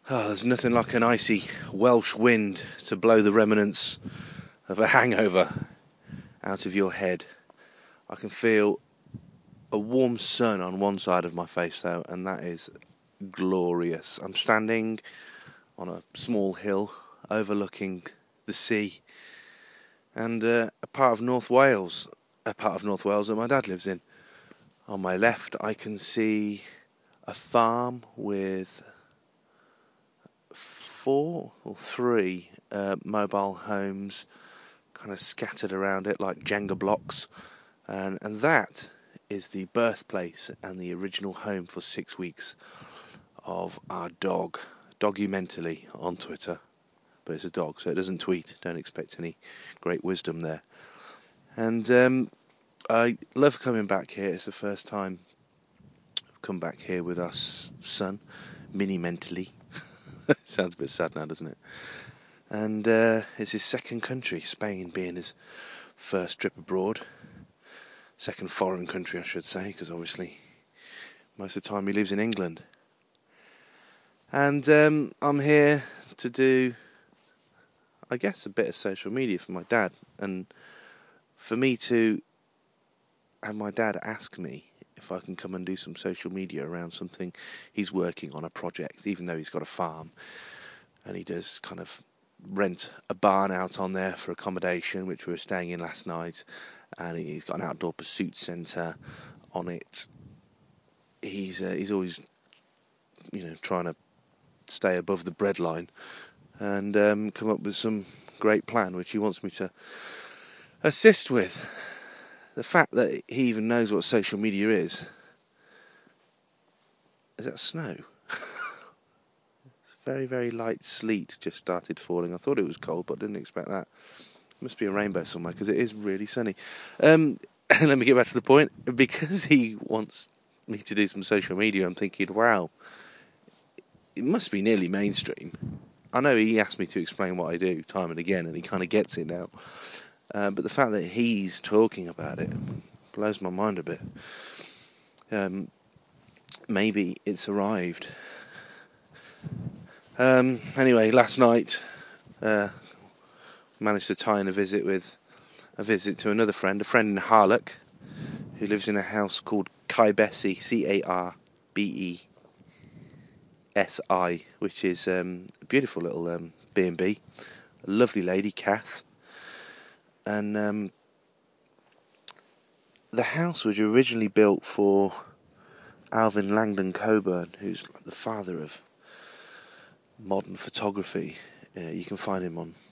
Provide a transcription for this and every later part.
Oh, there's nothing like an icy Welsh wind to blow the remnants of a hangover out of your head. I can feel a warm sun on one side of my face though, and that is glorious. I'm standing on a small hill overlooking the sea, and a part of North Wales that my dad lives in. On my left I can see a farm with 4 or 3 mobile homes kind of scattered around it like Jenga blocks, and that is the birthplace and the original home for 6 weeks of our dog, Dogumentally on Twitter, but it's a dog so it doesn't tweet, don't expect any great wisdom there. And I love coming back here. It's the first time I've come back here with our son, Mini-mentally. Sounds a bit sad now, doesn't it? And it's his second country, Spain being his first trip abroad. Second foreign country, I should say, because obviously most of the time he lives in England. And I'm here to do, I guess, a bit of social media for my dad. And for me to have my dad ask me if I can come and do some social media around something he's working on, a project, even though he's got a farm. And he does kind of rent a barn out on there for accommodation, which we were staying in last night. And he's got an outdoor pursuit centre on it. He's always, trying to stay above the breadline and come up with some great plan, which he wants me to assist with. The fact that he even knows what social media is that snow? Very, very light sleet just started falling. I thought it was cold, but didn't expect that. Must be a rainbow somewhere, because it is really sunny. And let me get back to the point. Because he wants me to do some social media, I'm thinking, wow, it must be nearly mainstream. I know he asked me to explain what I do time and again, and he kind of gets it now. But the fact that he's talking about it blows my mind a bit. Maybe it's arrived. Anyway, last night managed to tie in a visit to another friend, a friend in Harlock, who lives in a house called Carbesi, Carbesi, which is a beautiful little B&B. A lovely lady, Kath. And the house was originally built for Alvin Langdon Coburn, who's like the father of modern photography. You can find him on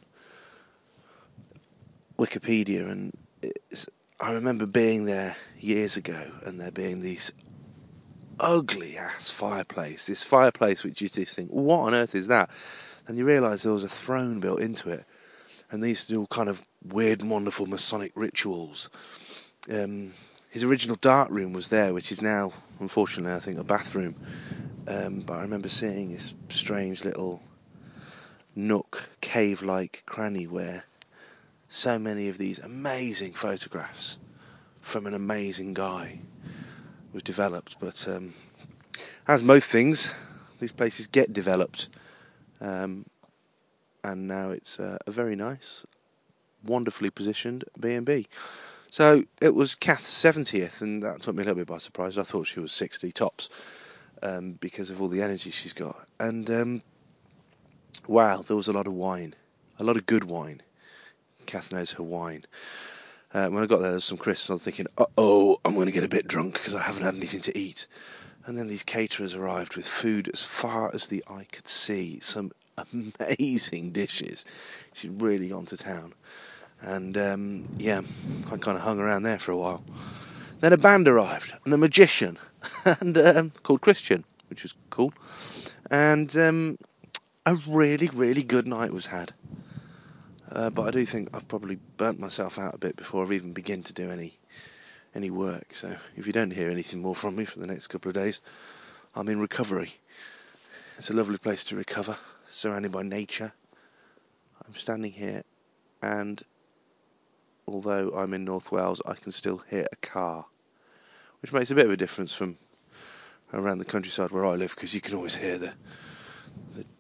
Wikipedia, and I remember being there years ago and there being these ugly ass fireplace, which you just think, what on earth is that? And you realise there was a throne built into it, and they used to do all kind of weird and wonderful Masonic rituals. His original dark room was there, which is now, unfortunately, I think a bathroom. But I remember seeing this strange little nook, cave-like cranny where so many of these amazing photographs from an amazing guy was developed. But as most things, these places get developed. And now it's a very nice, wonderfully positioned B&B. So it was Kath's 70th, and that took me a little bit by surprise. I thought she was 60 tops, because of all the energy she's got. And wow, there was a lot of wine, a lot of good wine. Kath knows her wine. When I got there was some crisps, and I was thinking, I'm going to get a bit drunk because I haven't had anything to eat. And then these caterers arrived with food as far as the eye could see, some amazing dishes. She'd really gone to town. And I kind of hung around there for a while. Then a band arrived, and a magician, and called Christian, which was cool. And a really, really good night was had. But I do think I've probably burnt myself out a bit before I've even begun to do any work. So if you don't hear anything more from me for the next couple of days, I'm in recovery. It's a lovely place to recover, surrounded by nature. I'm standing here, and although I'm in North Wales, I can still hear a car, which makes a bit of a difference from around the countryside where I live, because you can always hear the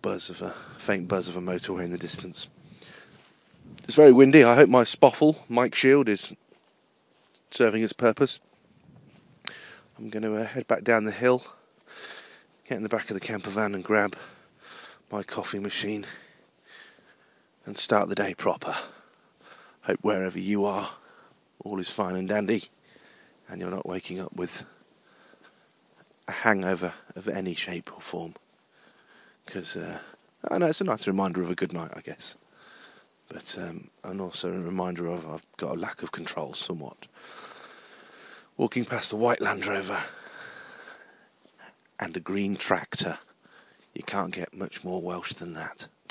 faint buzz of a motorway in the distance. It's very windy. I hope my Spoffle mic shield is serving its purpose. I'm going to head back down the hill, get in the back of the camper van and grab my coffee machine and start the day proper. Hope wherever you are, all is fine and dandy, and you're not waking up with a hangover of any shape or form. Because I know it's a nice reminder of a good night, I guess. But and also a reminder of I've got a lack of control somewhat. Walking past a white Land Rover and a green tractor. You can't get much more Welsh than that.